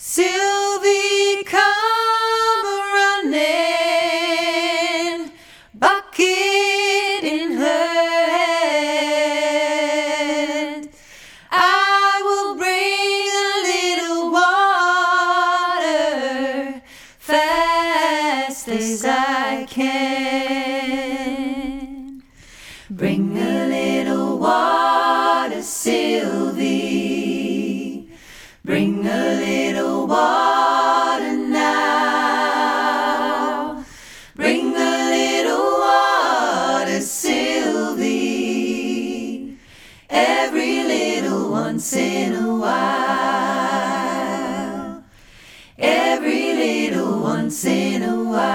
Sylvie, come running, bucket in her hand. I will bring a little water fast as I can. Bring a little water, Sylvie. Bring a little water now. Bring a little water, Sylvie. Every little once in a while. Every little once in a while.